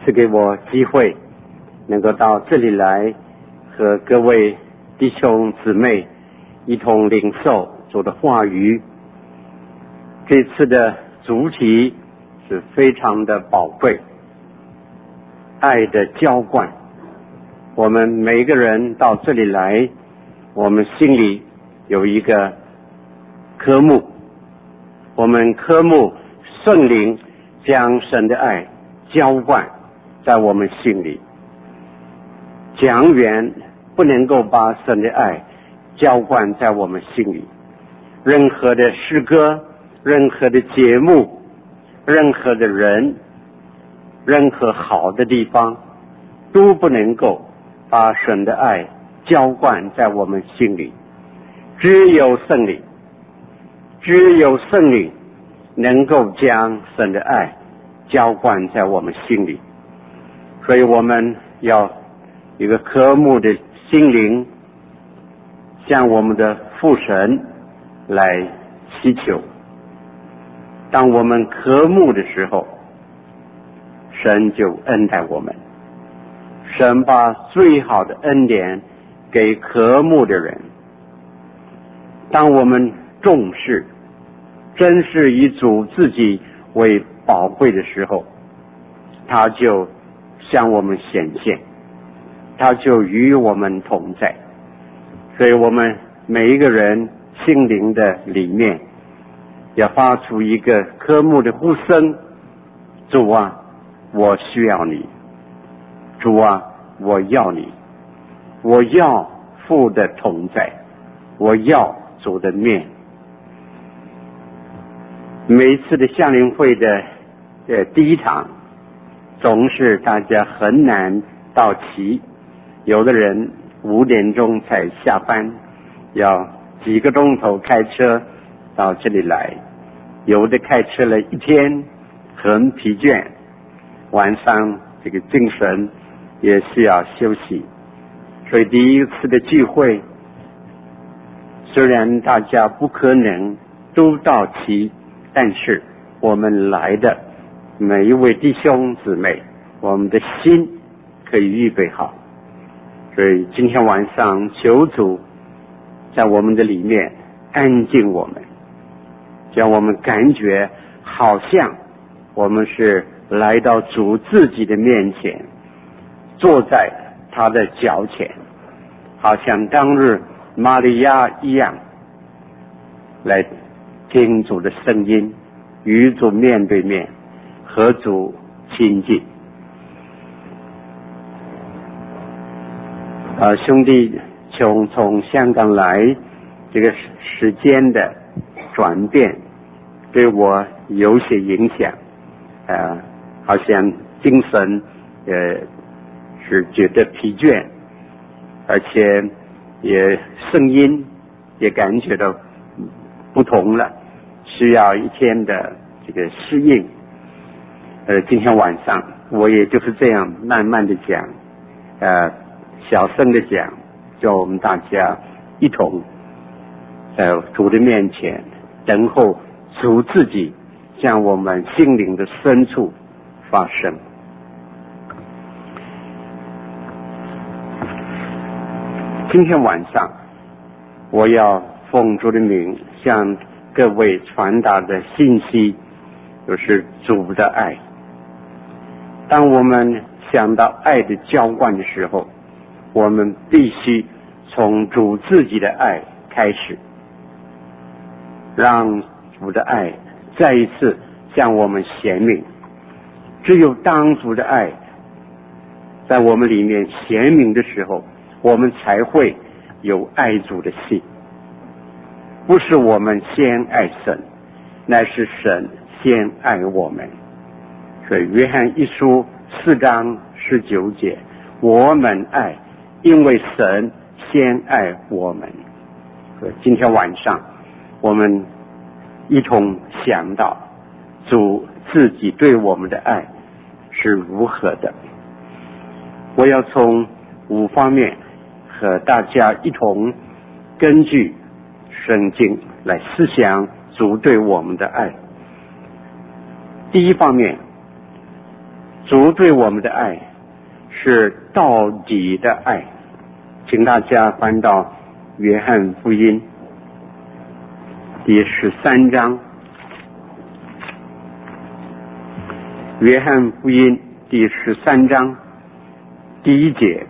赐给我机会能够到这里来和各位弟兄姊妹一同领受主的话语。这次的主题是非常的宝贵，爱的浇灌。我们每个人到这里来，我们心里有一个科目，我们科目圣灵将神的爱浇灌在我们心里。讲员不能够把神的爱浇灌在我们心里，任何的诗歌，任何的节目，任何的人，任何好的地方都不能够把神的爱浇灌在我们心里。只有圣灵能够将神的爱浇灌在我们心里。所以我们要一个渴慕的心灵，向我们的父神来祈求。当我们渴慕的时候，神就恩待我们。神把最好的恩典给渴慕的人。当我们重视，珍视以主自己为宝贵的时候，他就向我们显现，他就与我们同在。所以我们每一个人心灵的里面要发出一个渴慕的呼声：主啊，我需要你；主啊，我要你；我要父的同在；我要主的面。每一次的夏令会的第一场，总是大家很难到齐，有的人5点钟才下班，要几个钟头开车到这里来，有的开车了一天，很疲倦，晚上这个精神也需要休息。所以第一次的聚会，虽然大家不可能都到齐，但是我们来的每一位弟兄姊妹，我们的心可以预备好。所以今天晚上求主在我们的里面安静我们，让我们感觉好像我们是来到主自己的面前，坐在他的脚前，好像当日玛利亚一样，来听主的声音，与主面对面，和主亲近。兄弟从香港来，这个时间的转变对我有些影响，好像精神是觉得疲倦，而且也声音也感觉到不同了，需要一天的这个适应。今天晚上我也就是这样慢慢的讲，小声的讲，叫我们大家一同在主的面前等候主自己向我们心灵的深处发生。今天晚上我要奉主的名向各位传达的信息，就是主的爱。当我们想到爱的浇灌的时候，我们必须从主自己的爱开始，让主的爱再一次向我们显明。只有当主的爱在我们里面显明的时候，我们才会有爱主的心。不是我们先爱神，乃是神先爱我们。所以约翰一书4章19节，我们爱，因为神先爱我们。今天晚上我们一同想到主自己对我们的爱是如何的。我要从5方面和大家一同根据圣经来思想主对我们的爱。第一方面， 主对我们的爱是到底的爱。请大家翻到约翰福音第13章，约翰福音第13章第1节。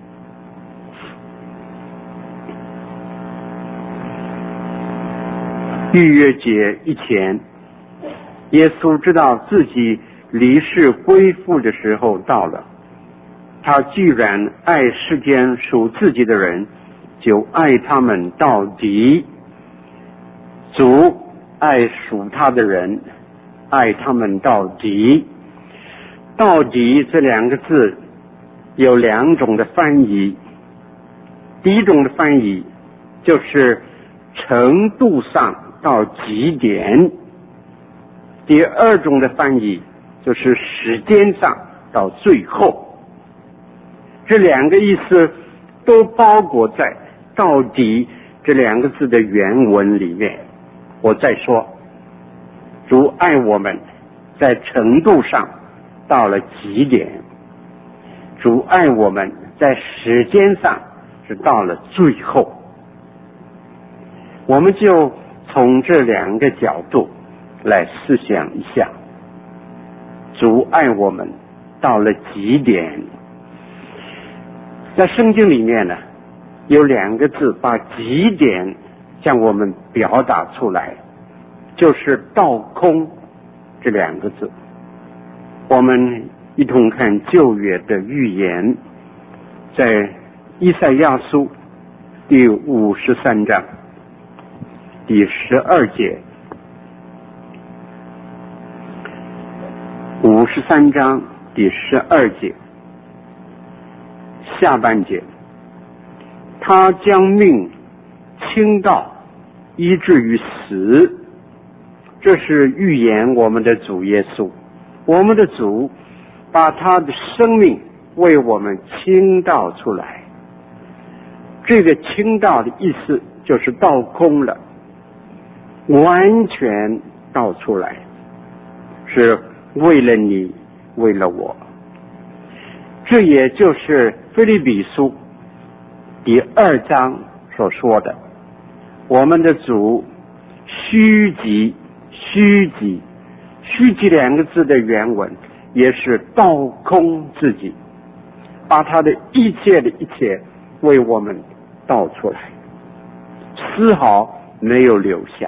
逾越节以前，耶稣知道自己离世归父的时候到了。他既然爱世间属自己的人，就爱他们到底。主爱属他的人，爱他们到底。到底这2个字有2种的翻译。第一种的翻译就是程度上到极点，第二种的翻译就是时间上到最后。这2个意思都包裹在到底这2个字的原文里面。我再说，主爱我们在程度上到了极点，主爱我们在时间上是到了最后。我们就从这2个角度来思想一下，主爱我们到了极点。在圣经里面呢，有2个字把极点向我们表达出来，就是到空这2个字。我们一同看旧约的预言，在以赛亚书第53章第12节，53章第12节下半节，他将命倾倒以至于死。这是预言我们的主耶稣。我们的主把他的生命为我们倾倒出来。这个倾倒的意思就是倒空了，完全倒出来，是为了你，为了我。这也就是腓立比书第2章所说的，我们的主虚己2个字的原文也是倒空自己，把他的一切的一切为我们倒出来，丝毫没有留下。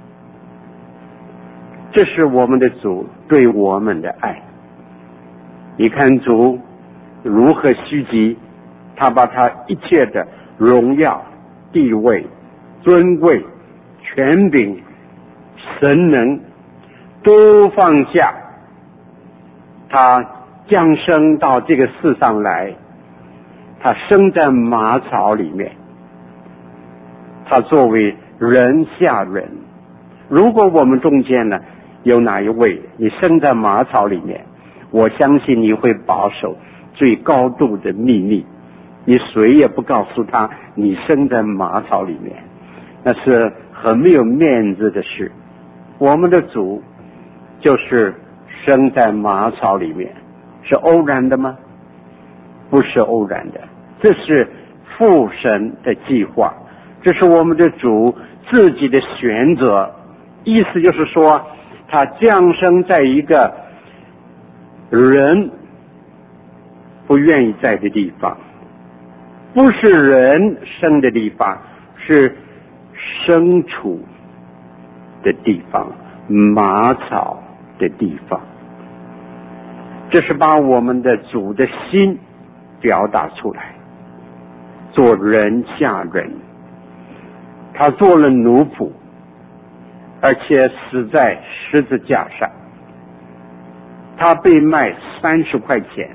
这是我们的主对我们的爱。你看主如何虚己，他把他一切的荣耀、地位、尊贵、权柄、神能都放下，他降生到这个世上来，他生在马槽里面，他作为人下人。如果我们中间呢有哪一位你生在马槽里面，我相信你会保守最高度的秘密，你谁也不告诉他你生在马槽里面，那是很没有面子的事。我们的主就是生在马槽里面，是偶然的吗？不是偶然的，这是父神的计划，这是我们的主自己的选择。意思就是说，他降生在一个人不愿意在的地方，不是人生的地方，是牲畜的地方，马槽的地方。这是把我们的主的心表达出来，做人下人。他做了奴仆，而且死在十字架上。他被卖30块钱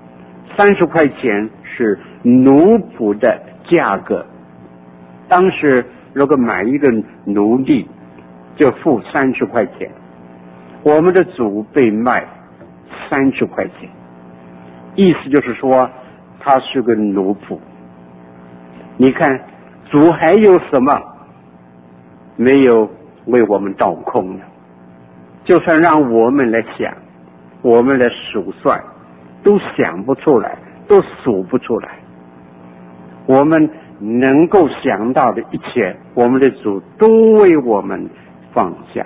，30块钱是奴仆的价格。当时如果买一个奴隶就付30块钱，我们的主被卖30块钱，意思就是说他是个奴仆。你看主还有什么没有为我们倒空呢？就算让我们来想，我们来数算， 都想不出来，都数不出来。我们能够想到的一切，我们的主都为我们放下。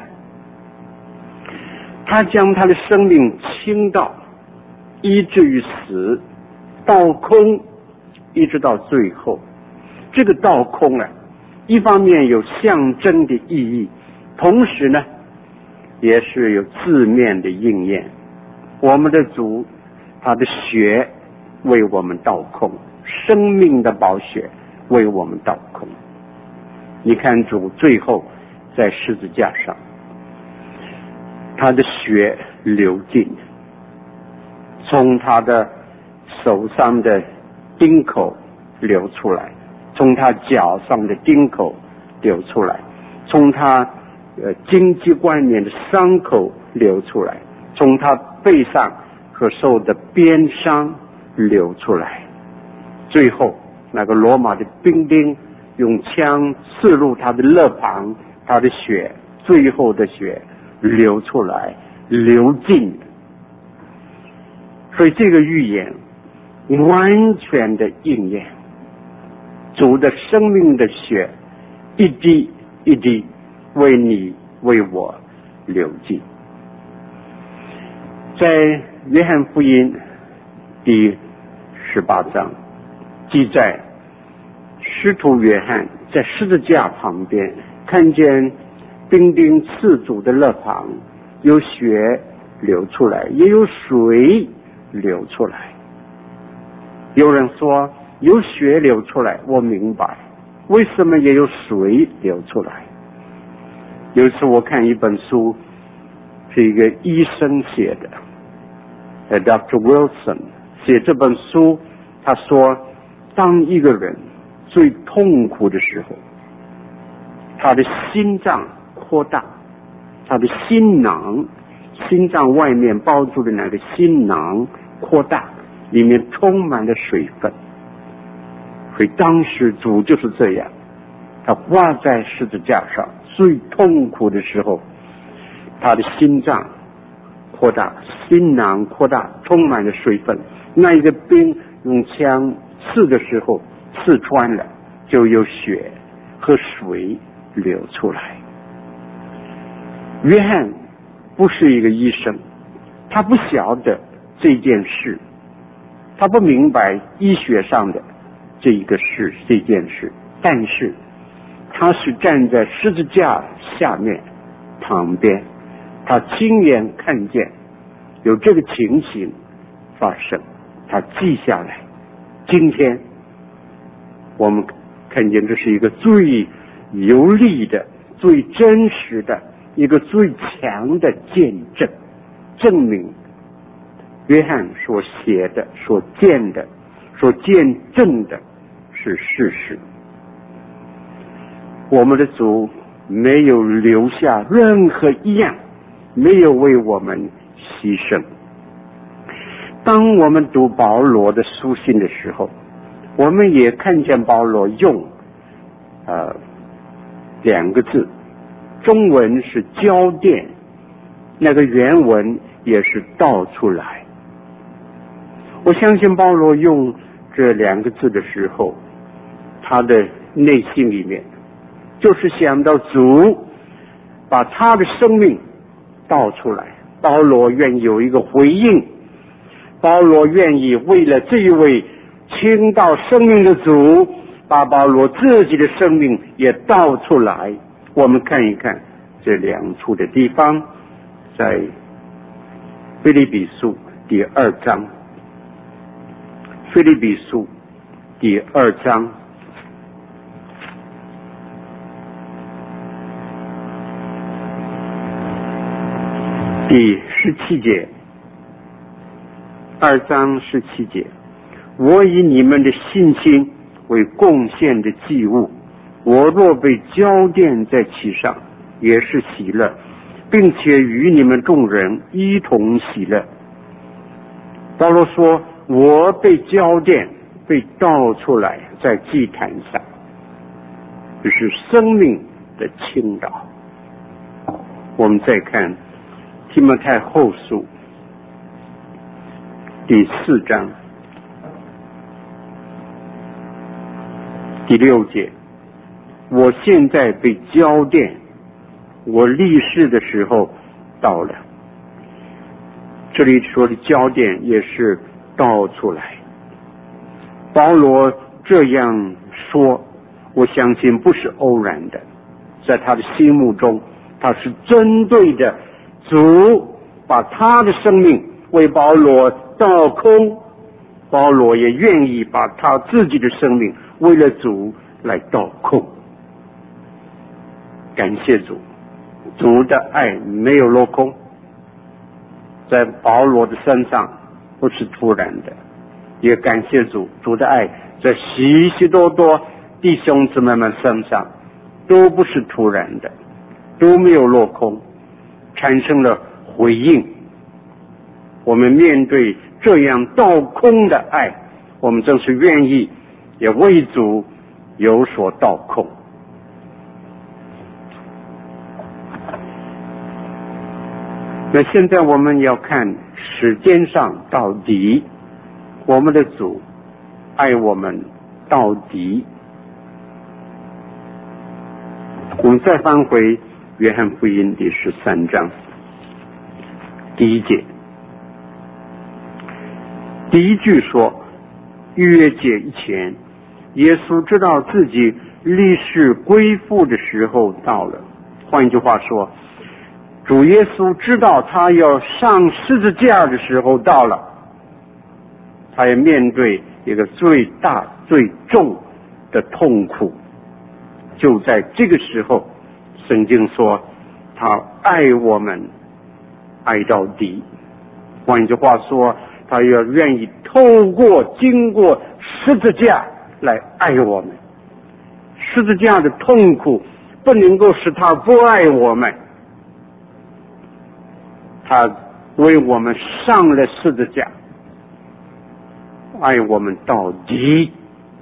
他将他的生命倾倒，以至于死，倒空，一直到最后。这个倒空啊，一方面有象征的意义，同时呢也是有字面的应验。我们的主，他的血为我们倒空，生命的宝血为我们倒空。你看主最后在十字架上，他的血流尽，从他的手上的钉口流出来，从他脚上的钉口流出来，从他荆棘冠冕的伤口流出来，从他背上所受的鞭伤流出来。最后那个罗马的兵丁用枪刺入他的肋旁，他的血，最后的血流出来，流尽。所以这个预言完全的应验，主的生命的血一滴一滴为你为我流尽。在约翰福音第18章记载，使徒约翰在十字架旁边看见兵丁刺主的肋旁，有血流出来，也有水流出来。有人说有血流出来，我明白为什么也有水流出来。有一次我看一本书，是一个医生写的，Dr. Wilson 写这本书，他说当一个人最痛苦的时候，他的心脏扩大，他的心囊，心脏外面包住的那个心囊扩大，里面充满了水分。所以当时主就是这样，他挂在十字架上最痛苦的时候，他的心脏扩大，心囊扩大，充满了水分。那一个兵用枪刺的时候，刺穿了，就有血和水流出来。约翰不是一个医生，他不晓得这件事，他不明白医学上的这件事，但是他是站在十字架下面旁边，他亲眼看见有这个情形发生，他记下来。今天我们看见这是一个最有力的、最真实的、一个最强的见证，证明约翰所写的、所见的、所见证的是事实。我们的主没有留下任何一样，没有为我们牺牲。当我们读保罗的书信的时候，我们也看见保罗用两个字，中文是交奠，那个原文也是倒出来。我相信保罗用这两个字的时候，他的内心里面就是想到主把他的生命倒出来，保罗愿意有一个回应，保罗愿意为了这一位倾倒生命的主，把保罗自己的生命也倒出来。我们看一看这两处的地方，在腓立比书第2章，腓立比书第2章第17节，2章17节，我以你们的信心为贡献的祭物，我若被交奠在其上，也是喜乐，并且与你们众人一同喜乐。保罗说，我被交奠，被倒出来在祭坛上，这是生命的倾倒。我们再看提摩太后书第4章第6节，我现在被交奠，我立誓的时候到了。这里说的交奠也是道出来。保罗这样说，我相信不是偶然的，在他的心目中，他是针对的主把他的生命为保罗倒空，保罗也愿意把他自己的生命为了主来倒空。感谢主，主的爱没有落空，在保罗的身上不是突然的，也感谢主，主的爱在许许多多弟兄姊妹们身上都不是突然的，都没有落空，产生了回应。我们面对这样倒空的爱，我们正是愿意也为主有所倒空。那现在我们要看时间上到底我们的主爱我们到底。我们再翻回约翰福音第13章第1节，第一句说，逾越节以前，耶稣知道自己立誓归父的时候到了。换一句话说，主耶稣知道他要上十字架的时候到了，他也面对一个最大最重的痛苦。就在这个时候，圣经说他爱我们爱到底。换一句话说，他要愿意经过十字架来爱我们。十字架的痛苦不能够使他不爱我们，他为我们上了十字架，爱我们到底。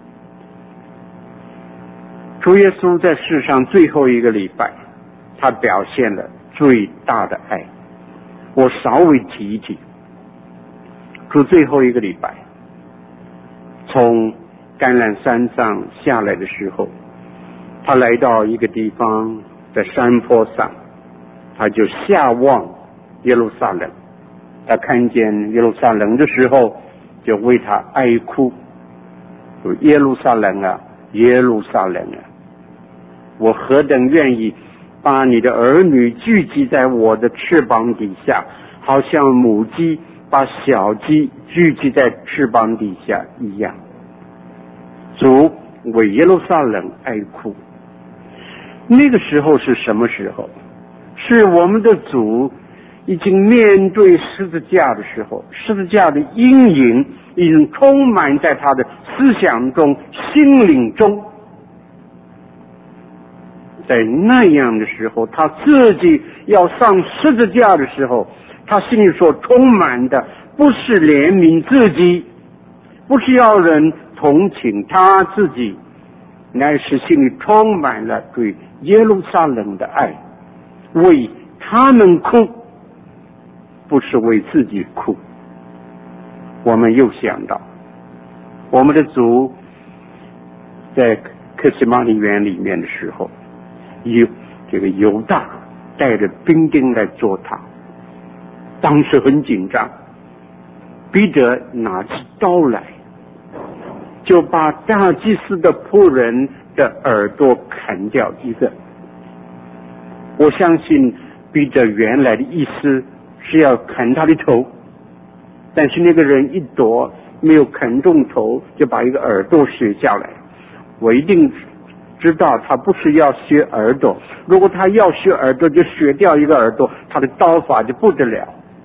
主耶稣在世上最后一个礼拜，他表现了最大的爱。我稍微提一提，主最后一个礼拜从橄榄山上下来的时候，他来到一个地方，在山坡上，他就下望耶路撒冷。他看见耶路撒冷的时候，就为他哀哭，说耶路撒冷啊，耶路撒冷啊，我何等愿意把你的儿女聚集在我的翅膀底下，好像母鸡把小鸡聚集在翅膀底下一样。主为耶路撒冷哀哭。那个时候是什么时候？是我们的主已经面对十字架的时候，十字架的阴影已经充满在他的思想中、心灵中。在那样的时候，他自己要上十字架的时候，他心里所充满的不是怜悯自己，不是要人同情他自己，乃是心里充满了对耶路撒冷的爱，为他们哭，不是为自己哭。我们又想到我们的主在客西马尼园里面的时候，这个犹大带着兵丁来捉他，当时很紧张，彼得拿起刀来，就把大祭司的仆人的耳朵砍掉一个。我相信彼得原来的意思是要砍他的头，但是那个人一躲，没有砍中头，就把一个耳朵削下来。我一定知道他不是要削耳朵，如果他要削耳朵，就削掉一个耳朵，他的刀法就不得了。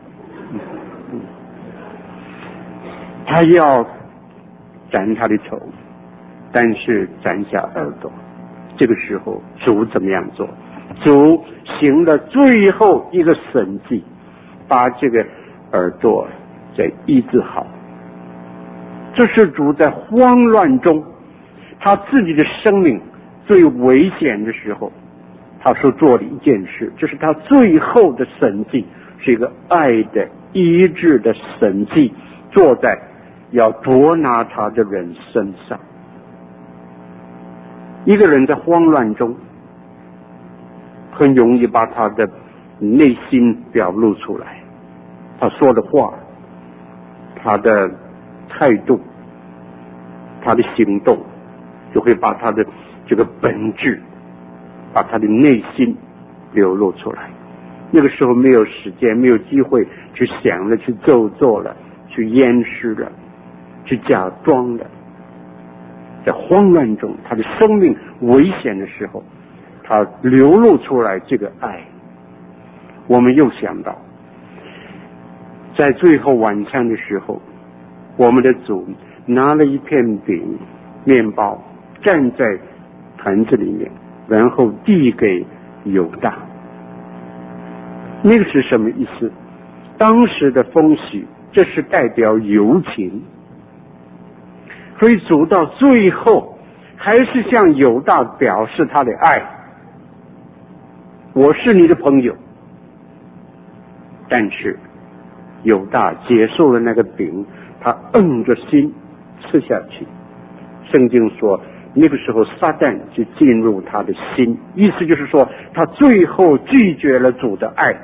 他要斩他的头，但是斩下耳朵。这个时候主怎么样做？主行了最后一个神迹，把这个耳朵再医治好。这是主在慌乱中，他自己的生命最危险的时候，他所做的一件事，这是他最后的神迹，是一个爱的医治的神迹， 坐在要捉拿他的人身上。一个人在慌乱中，很容易把他的内心表露出来，他说的话，他的态度，他的行动，就会把他的这个本质，把他的内心流露出来。那个时候没有时间，没有机会去想了，去做了，去掩饰了，去假装了。在慌乱中，他的生命危险的时候，他流露出来这个爱。我们又想到，在最后晚餐的时候，我们的主拿了一片饼面包，站在坛子里面，然后递给犹大。那个是什么意思？当时的风俗，这是代表友情，所以主到最后还是向犹大表示他的爱。我是你的朋友。但是犹大接受了那个饼，他硬着心吃下去。圣经说那个时候撒旦就进入他的心，意思就是说他最后拒绝了主的爱。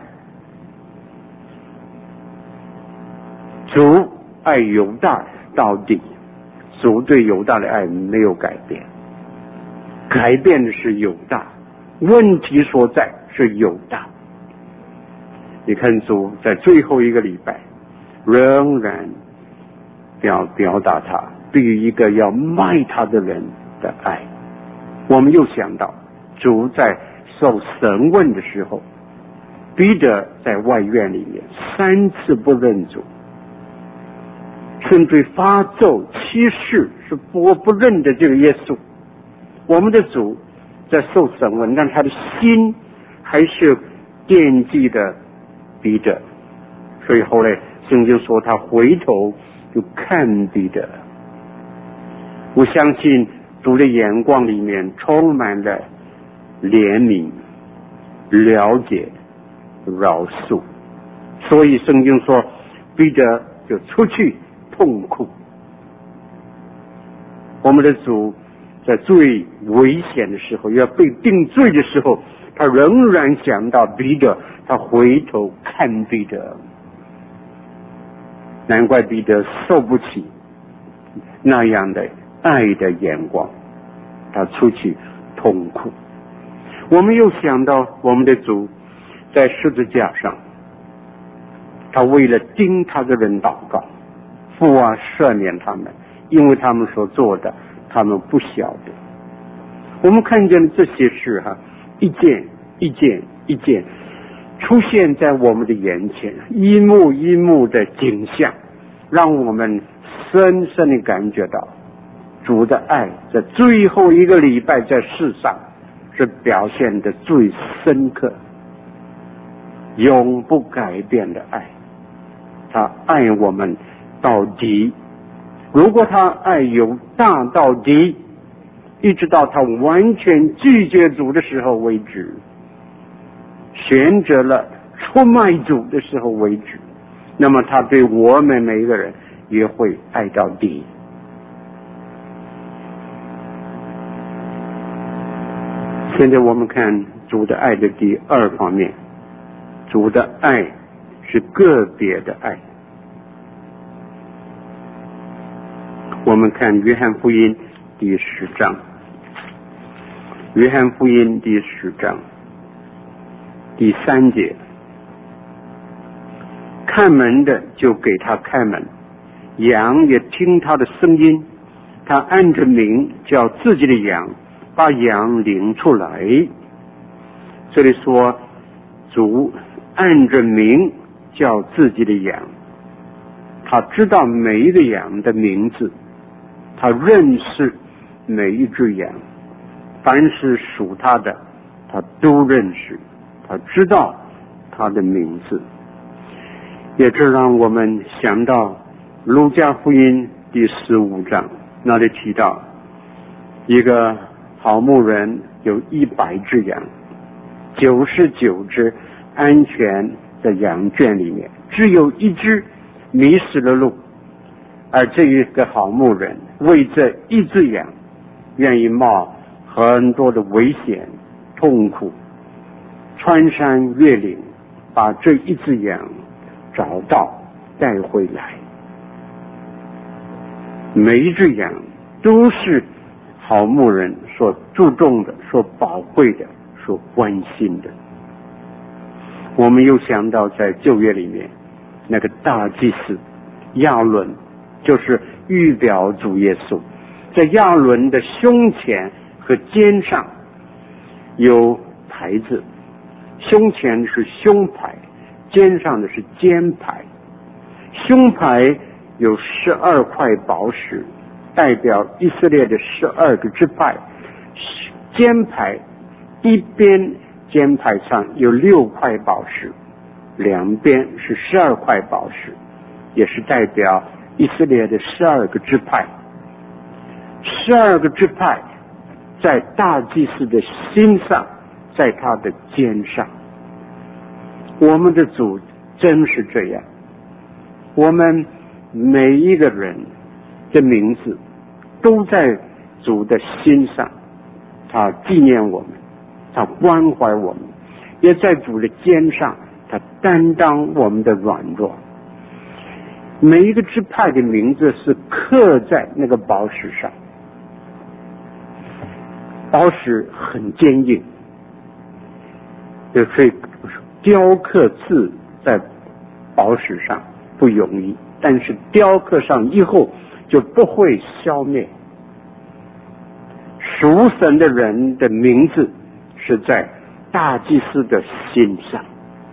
主爱犹大到底，主对犹大的爱没有改变，改变的是犹大，问题所在是犹大。你看主在最后一个礼拜仍然表达他对于一个要卖他的人的爱。我们又想到主在受审问的时候，彼得在外院里面3次不认主，甚至发咒欺世，是不认得这个耶稣。我们的主在受审问，但他的心还是惦记的彼得，所以后来圣经说他回头就看彼得。我相信主的眼光里面充满了怜悯、了解、饶恕，所以圣经说彼得就出去痛哭。我们的主在最危险的时候，要被定罪的时候，他仍然想到彼得，他回头看彼得。难怪彼得受不起那样的爱的眼光，他出去痛哭。我们又想到我们的主在十字架上，他为了钉他的人祷告，父啊，赦免他们，因为他们所做的他们不晓得。我们看见这些事一件一件一件出现在我们的眼前，一幕一幕的景象，让我们深深地感觉到主的爱在最后一个礼拜在世上是表现的最深刻，永不改变的爱。他爱我们到底，如果他爱犹大到底，一直到他完全拒绝主的时候为止，选择了出卖主的时候为止，那么他对我们每一个人也会爱到底。现在我们看主的爱的第2方面，主的爱是个别的爱。我们看约翰福音第10章，约翰福音第10章第3节，看门的就给他开门，羊也听他的声音，他按着名叫自己的羊，把羊领出来。这里说主按着名叫自己的羊，他知道每一个羊的名字，他认识每一只羊，凡是属他的他都认识，他知道他的名字。也这让我们想到路加福音第15章，那里提到一个好牧人有100只羊，99只安全的羊圈里面，只有1只迷失了路， 而这一个好牧人为这一只羊愿意冒很多的危险痛苦，穿山越岭，把这一只羊找到带回来。每一只羊都是好牧人所注重的，所宝贵的，所关心的。我们又想到在旧约里面那个大祭司亚伦，就是预表主耶稣，在亚伦的胸前和肩上有牌子，胸前是胸牌，肩上的是肩牌。胸牌有12块宝石，代表以色列的12个支派。肩牌一边肩牌上有6块宝石，两边是12块宝石，也是代表以色列的12个支派。12个支派在大祭司的心上，在他的肩上。我们的主真是这样，我们每一个人的名字都在主的心上，他纪念我们，他关怀我们，也在主的肩上，他担当我们的软弱。每一个支派的名字是刻在那个宝石上，宝石很坚硬，所以雕刻字在宝石上不容易，但是雕刻上以后就不会消灭。属神的人的名字是在大祭司的心上，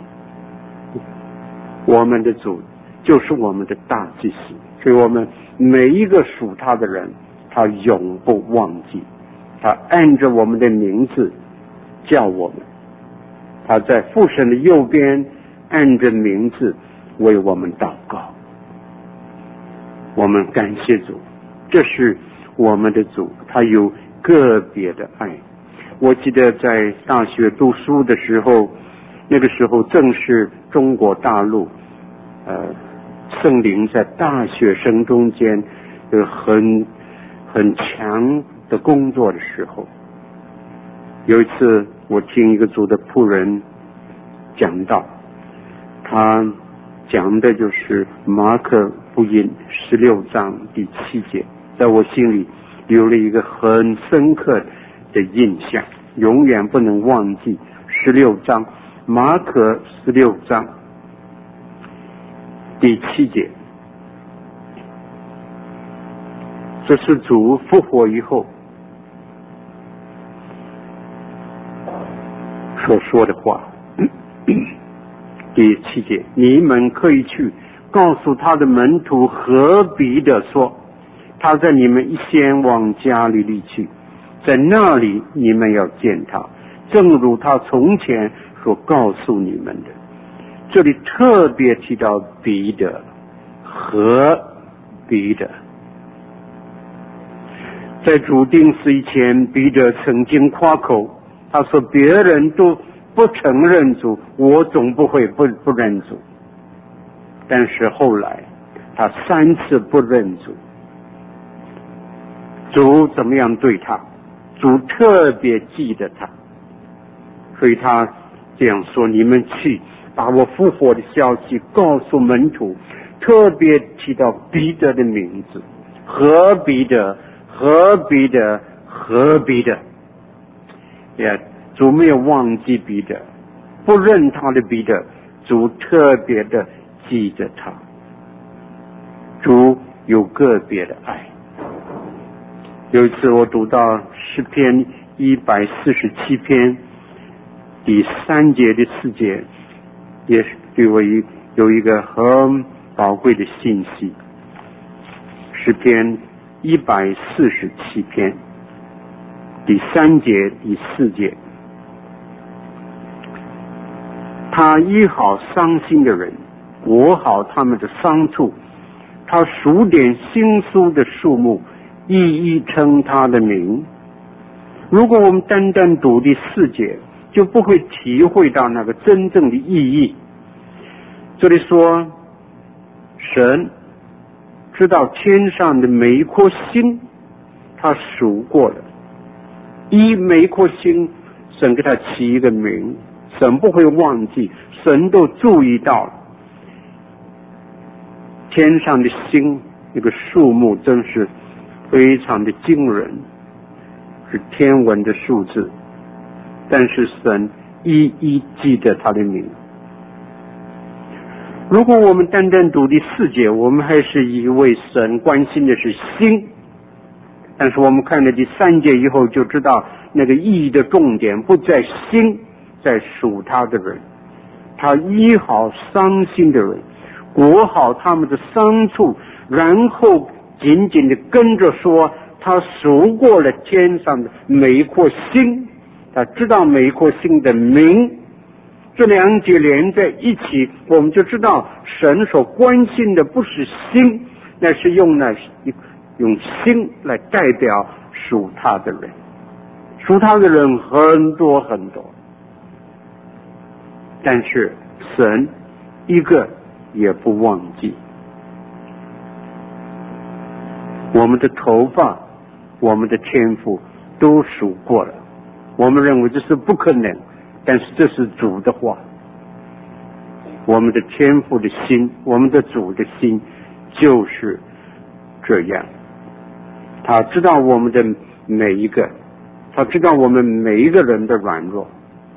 我们的主就是我们的大祭司，所以我们每一个属他的人，他永不忘记，他按着我们的名字叫我们，他在父神的右边按着名字为我们祷告。我们感谢主，这是我们的主，他有个别的爱。我记得在大学读书的时候，那个时候正是中国大陆圣灵在大学生中间有很强的工作的时候。有一次我听一个主的仆人讲到，他讲的就是马可福音16章第7节，在我心里留了一个很深刻的印象，永远不能忘记。16章，马可16章第7节，这是主复活以后所说的话。第7节，你们可以去告诉他的门徒何必的说，他在你们先往加利利去，在那里你们要见他，正如他从前所告诉你们的。这里特别提到彼得和彼得。在主定死以前，彼得曾经夸口，他说别人都不承认主，我总不会不认主。但是后来他3次不认主，主怎么样对他？主特别记得他，所以他这样说，你们去把我复活的消息告诉门徒，特别提到彼得的名字，何彼得，何彼得，何彼得。主没有忘记彼得，不认他的彼得，主特别的记着他。主有个别的爱。有一次我读到诗篇147篇第3节的4节，也是对我有一个很宝贵的信息。诗篇147篇第3节第4节，他医好伤心的人，裹好他们的伤处，他数点新苏的树木，一一称他的名。如果我们单单读第4节，就不会体会到那个真正的意义。这里说神知道天上的每一颗星，他数过了，每一颗星神给他起一个名，神不会忘记，神都注意到了。天上的星那个数目真是非常的惊人，是天文的数字，但是神一一记得他的名。如果我们单单读第4节，我们还是以为神关心的是星，但是我们看了第3节以后就知道那个意义的重点不在星，在属他的人，他医好伤心的人，裹好他们的伤处，然后紧紧地跟着说，他数过了天上的每一颗星，他知道每一颗星的名。这2节连在一起，我们就知道神所关心的不是星，那是用星来代表属他的人。属他的人很多很多，但是神一个也不忘记。我们的头发，我们的天赋都数过了，我们认为这是不可能，但是这是主的话。我们的天父的心，我们的主的心就是这样。他知道我们的每一个，他知道我们每一个人的软弱。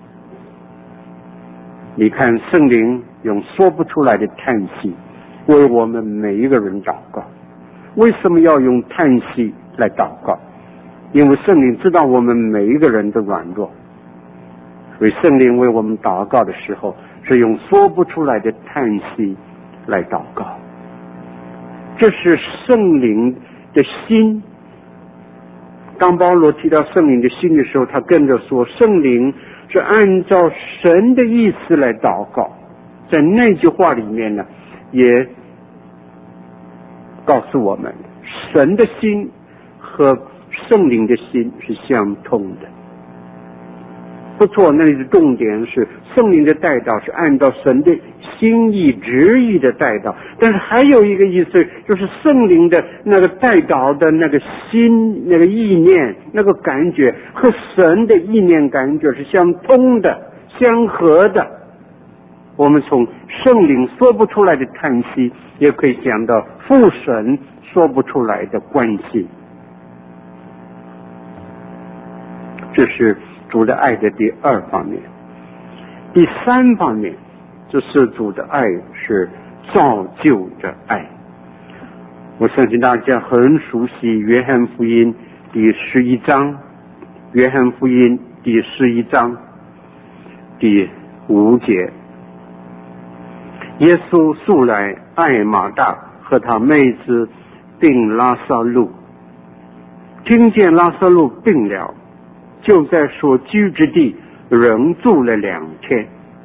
你看圣灵用说不出来的叹息为我们每一个人祷告。为什么要用叹息来祷告？因为圣灵知道我们每一个人的软弱，所以圣灵为我们祷告的时候是用说不出来的叹息来祷告。这是圣灵的心。当保罗提到圣灵的心的时候，他跟着说圣灵是按照神的意思来祷告。在那句话里面呢，也告诉我们神的心和圣灵的心是相通的。不错，那里的重点是圣灵的代祷是按照神的心意旨意的代祷，但是还有一个意思，就是圣灵的那个代祷的那个心，那个意念，那个感觉和神的意念感觉是相通的，相合的。我们从圣灵说不出来的叹息，也可以讲到父神说不出来的关系。这是主的爱的第2方面。第3方面，就是主的爱是造就的爱。我相信大家很熟悉约翰福音第11章，约翰福音第11章第5节，耶稣素来爱马大和他妹子病拉撒路，听见拉撒路病了，就在所居之地仍住了2天。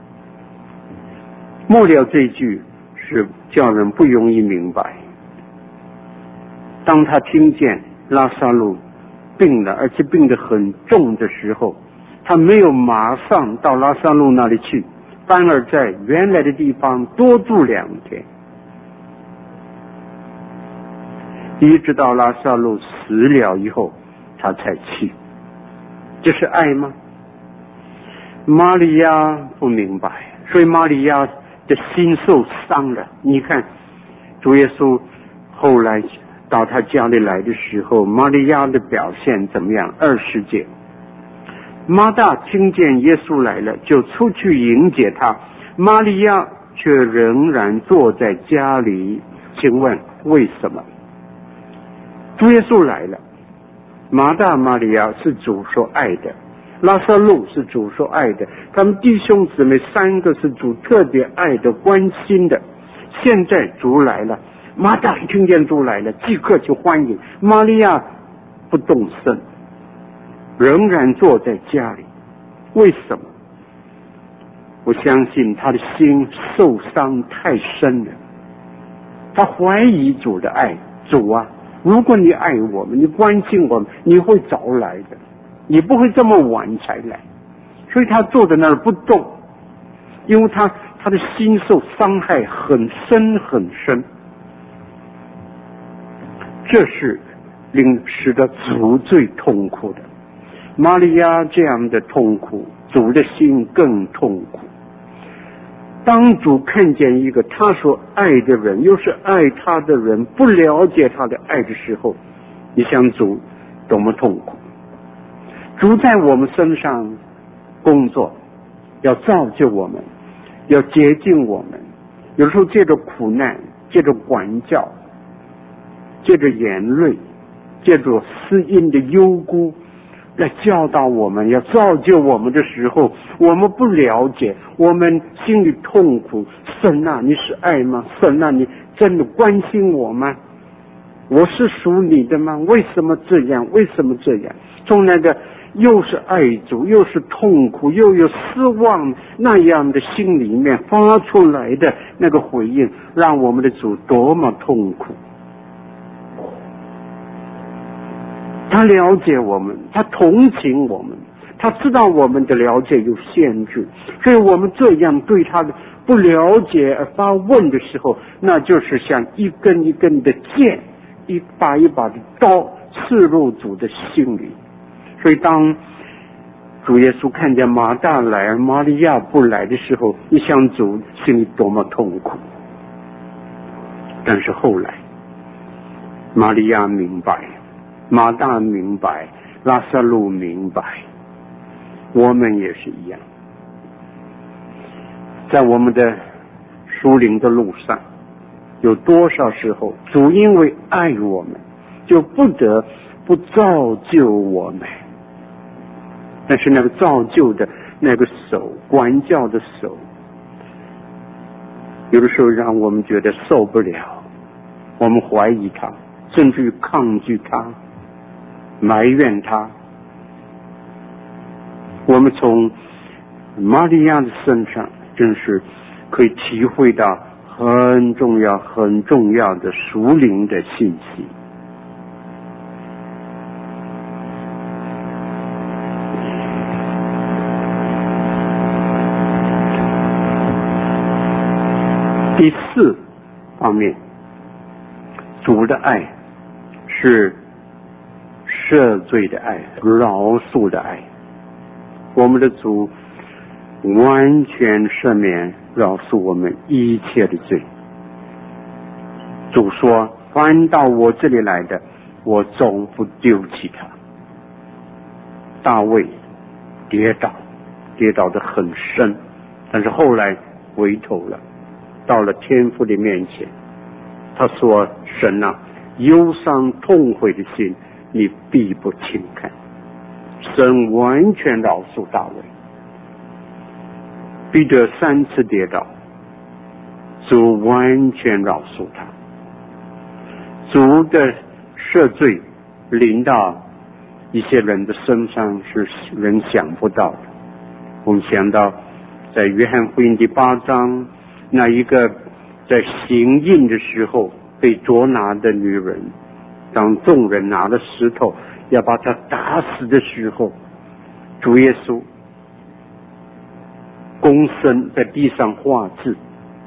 末了这句是叫人不容易明白。当他听见拉撒路病了，而且病得很重的时候，他没有马上到拉撒路那里去，反而在原来的地方多住2天，一直到拉撒路死了以后他才去。这是爱吗？玛利亚不明白，所以玛利亚的心受伤了。你看主耶稣后来到他家里来的时候，玛利亚的表现怎么样？20节，马大听见耶稣来了，就出去迎接他，玛利亚却仍然坐在家里。请问为什么？主耶稣来了，马大玛利亚是主所爱的，拉撒路是主所爱的，他们弟兄姊妹3个是主特别爱的关心的。现在主来了，马大一听见主来了，即刻就欢迎。玛利亚不动声，仍然坐在家里。为什么？我相信他的心受伤太深了，他怀疑主的爱。主啊，如果你爱我们，你关心我们，你会早来的，你不会这么晚才来。所以他坐在那儿不动，因为他的心受伤害很深很深。 这是使得主最痛苦的。玛利亚这样的痛苦，主的心更痛苦。当主看见一个他所爱的人，又是爱他的人，不了解他的爱的时候，你想主多么痛苦。主在我们身上工作，要造就我们，要洁净我们，有时候借着苦难，借着管教，借着言论，借着私音的忧辜来教导我们，要造就我们的时候，我们不了解，我们心里痛苦。神啊，你是爱吗？神啊，你真的关心我吗？我是属你的吗？为什么这样？为什么这样？从那个又是爱主，又是痛苦，又有失望那样的心里面发出来的那个回应，让我们的主多么痛苦。他了解我们，他同情我们，他知道我们的了解有限制，所以我们这样对他的不了解而发问的时候，那就是像一根一根的剑，一把一把的刀刺入主的心里。所以当主耶稣看见马大来而玛利亚不来的时候，你想主心里多么痛苦。但是后来玛利亚明白，马大明白，拉撒路明白，我们也是一样。在我们的属灵的路上，有多少时候主因为爱我们，就不得不造就我们，但是那个造就的那个手，管教的手，有的时候让我们觉得受不了，我们怀疑他，甚至于抗拒他，埋怨他。我们从玛利亚的身上真是可以体会到很重要很重要的属灵的信息。第四方面，主的爱是赦罪的爱，饶恕的爱。我们的主完全赦免饶恕我们一切的罪。主说，凡到我这里来的，我总不丢弃他。大卫跌倒得很深，但是后来回头了，到了天父的面前，他说，神啊，忧伤痛悔的心你必不轻看。神完全饶恕大卫。彼得3次跌倒，主完全饶恕他。主的赦罪临到一些人的身上是人想不到的。我们想到在约翰福音第8章，那一个在行印的时候被捉拿的女人，当众人拿了石头要把她打死的时候，主耶稣躬身在地上画字。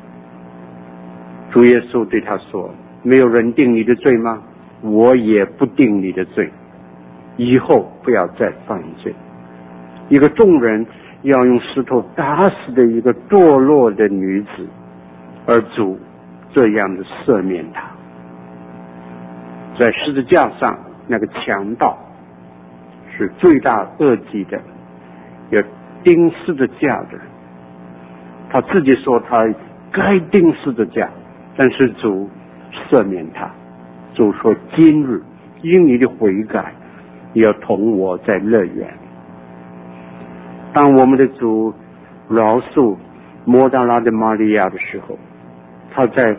主耶稣对他说，没有人定你的罪吗？我也不定你的罪，以后不要再犯罪。一个众人要用石头打死的一个堕落的女子，而主这样的赦免她。在十字架上，那个强盗是罪大恶极的，有钉十字架的，他自己说他该钉十字架，但是主赦免他。主说，今日因你的悔改，你要同我在乐园。当我们的主饶恕抹大拉的玛利亚的时候，他在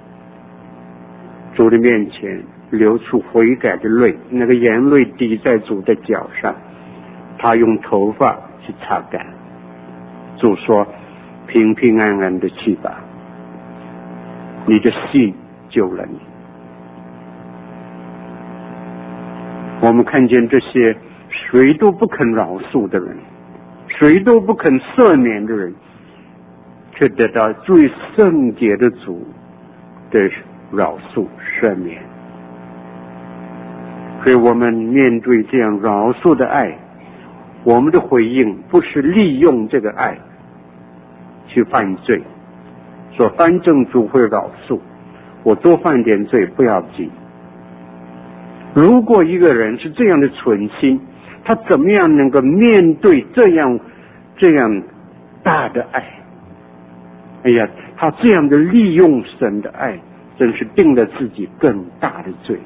主的面前流出悔改的泪，那个眼泪滴在主的脚上，他用头发去擦干。主说，平平安安的去吧，你的信救了你。我们看见这些谁都不肯饶恕的人，谁都不肯赦免的人，却得到最圣洁的主的饶恕赦免。 所以我们面对这样饶恕的爱，我们的回应不是利用这个爱去犯罪，说反正主会饶恕，我多犯点罪不要紧。如果一个人是这样的存心，他怎么样能够面对这样大的爱？哎呀，他这样的利用神的爱，真是定了自己更大的罪。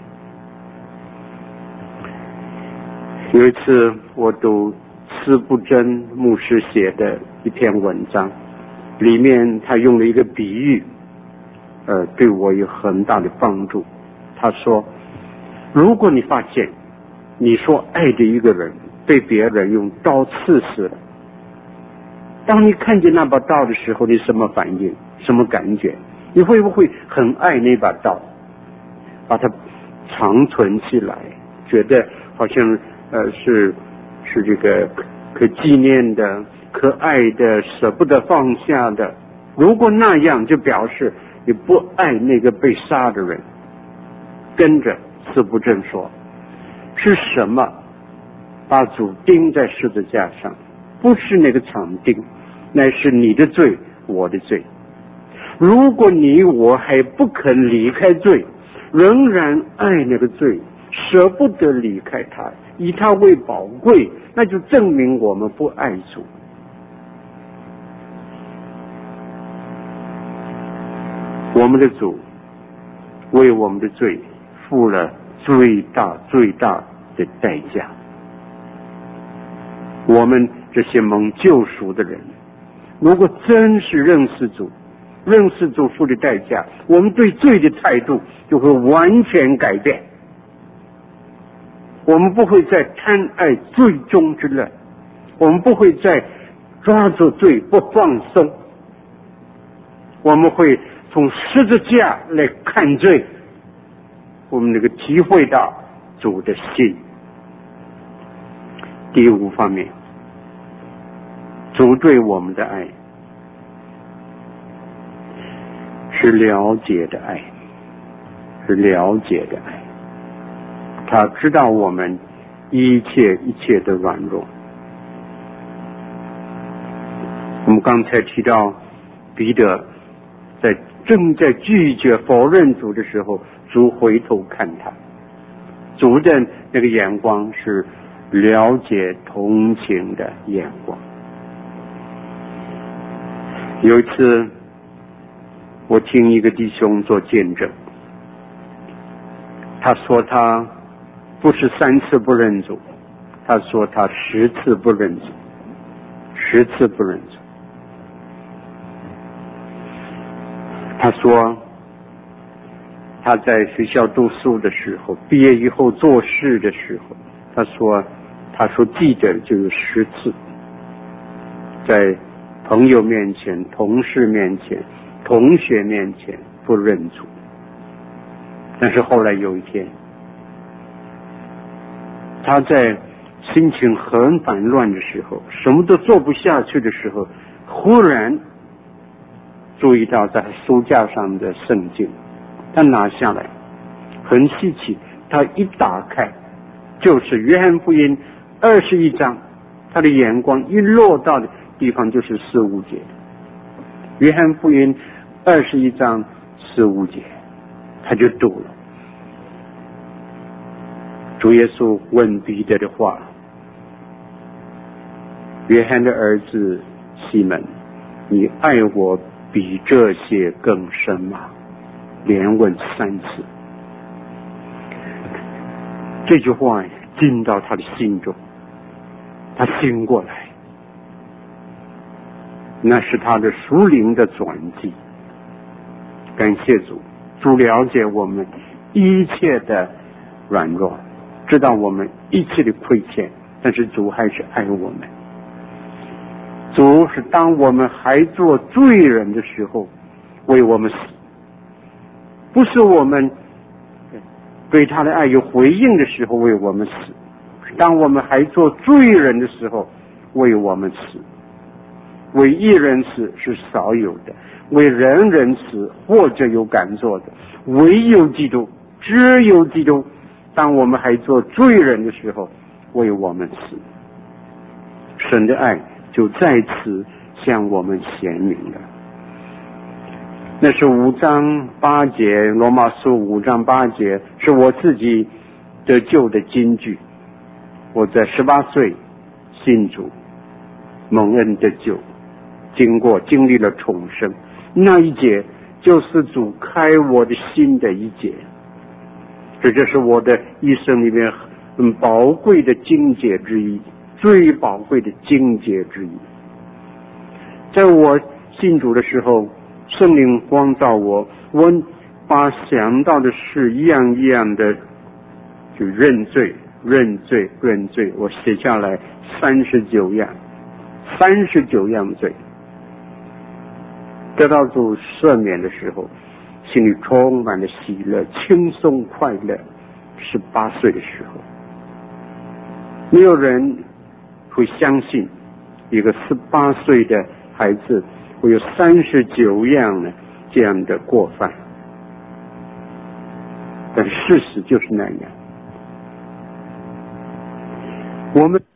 有一次我读司布真牧师写的一篇文章，里面他用了一个比喻，对我有很大的帮助。他说，如果你发现你所爱的一个人被别人用刀刺死了，当你看见那把刀的时候，你什么反应，什么感觉？你会不会很爱那把刀，把它长存起来，觉得好像是这个可纪念的、可爱的、舍不得放下的？如果那样，就表示你不爱那个被杀的人。跟着司布真说，是什么把主钉在十字架上？不是那个长钉，乃是你的罪，我的罪。如果你我还不肯离开罪，仍然爱那个罪，舍不得离开他，以他为宝贵，那就证明我们不爱主。我们的主为我们的罪付了最大的代价。我们这些蒙救赎的人，如果真是认识主付的代价，我们对罪的态度就会完全改变。我们不会再贪爱罪中之乐，我们不会再抓住罪不放松，我们会从十字架来看罪，我们能够体会到主的心。第五方面，主对我们的爱是了解的爱，是了解的爱。他知道我们一切的软弱。我们刚才提到彼得正在拒绝否认主的时候，主回头看他，主的那个眼光是了解同情的眼光。有一次我听一个弟兄做见证，他说他不是3次不认主，他说他10次不认主，10次不认主。他说他在学校读书的时候，毕业以后做事的时候，他说记得就有10次，在朋友面前、同事面前、同学面前不认主。但是后来有一天，他在心情很烦乱的时候，什么都做不下去的时候，忽然注意到在书架上的圣经，他拿下来，很稀奇，他一打开就是约翰福音21章，他的眼光一落到的地方就是4、5节。约翰福音21章4、5节，他就读了。主耶稣问彼得的话，约翰的儿子西门，你爱我比这些更深吗？连问3次。这句话进到他的心中，他醒过来，那是他的属灵的转机。感谢主，主了解我们一切的软弱，知道我们一切的亏欠，但是主还是爱我们。主是当我们还做罪人的时候为我们死，不是我们对他的爱有回应的时候为我们死，是当我们还做罪人的时候为我们死。为一人死是少有的，为人人死或者有敢做的，唯有基督，只有基督， 当我们还做罪人的时候为我们死。神的爱就在此向我们显明了。那是5章8节，罗马书5章8节，是我自己得救的金句。我在18岁信主，蒙恩得救，经历了重生，那一节就是主开我的心的一节。这就是我的一生里面很宝贵的境界之一，最宝贵的境界之一。在我信主的时候，圣灵光照我，我把想到的事一样一样的就认罪，我写下来39样罪。得到主赦免的时候，心里充满了喜乐，轻松快乐。18岁的时候，没有人会相信一个18岁的孩子会有39样的这样的过犯，但事实就是那样。我们